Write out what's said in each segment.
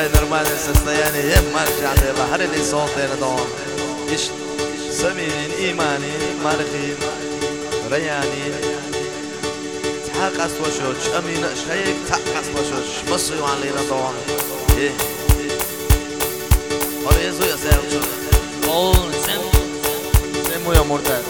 ازاي نرمال السستياني هم مرجع بحر اللي صوتي ندون إيش سمين إيماني مارخين رياني تحق أسوشوش أمين شيك تحق أسوشوش مصيو عن لينا ندون إيه أريزو يا سيد قول سمو يا مرتاد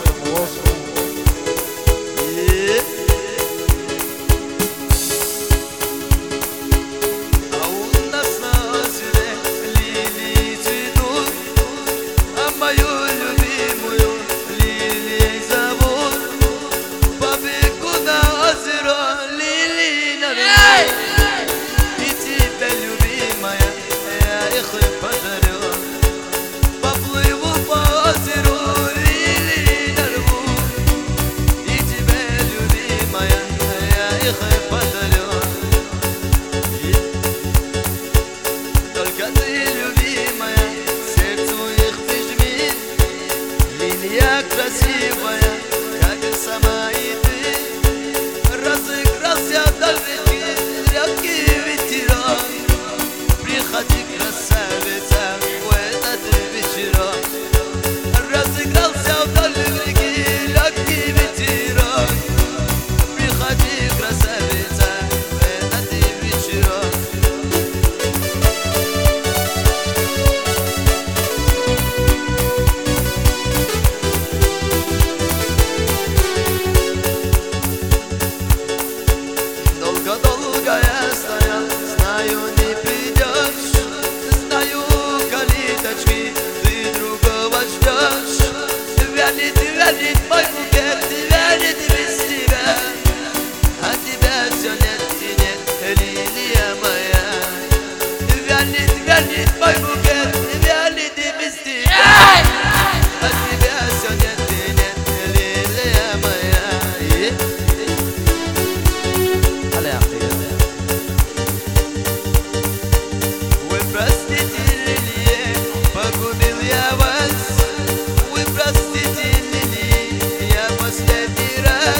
красивая, как сама и ты. Разыгрался далекий ветерок. Приходи, красавица, в этот вечерок. Разыгрался далекий ветерок. Приходи, красавица, в этот вечерок. Долго я стоял, знаю, не придешь. Знаю, калиточки, ты другого ждешь. Вянет мой букет, вянет без тебя. А тебя все нет и нет, лилия моя. Вянет мой букет, вянет без тебя. А тебя все нет и нет, лилия моя. Вы простите, Лилия, погубил я вас. Вы простите, Лилия, я последний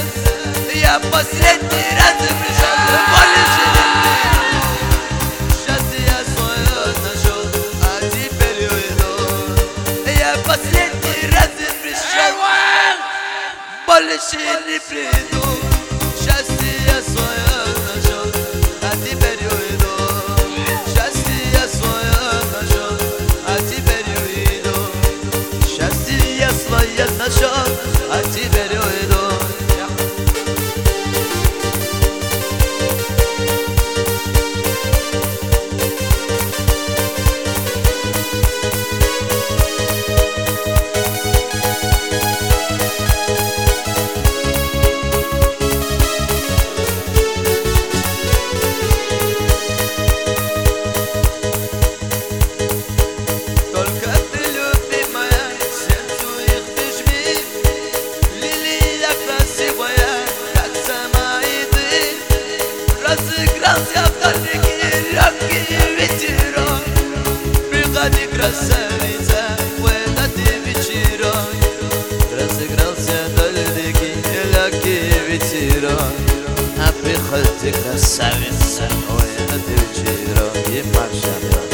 раз пришел больше не. Сейчас я свое нашел, а теперь уйду. Я последний раз пришел, больше не приду. Счастье я свое нашел, а теперь уйду. Счастье я свое нашел, а теперь уйду. Счастье я свое нашел, а теперь уйду. Разыгрался далекий ветерок. Приходи, красавица, в этот вечерок. Разыгрался далекий ветерок. А приходи, красавица, в этот вечерок. И маршал.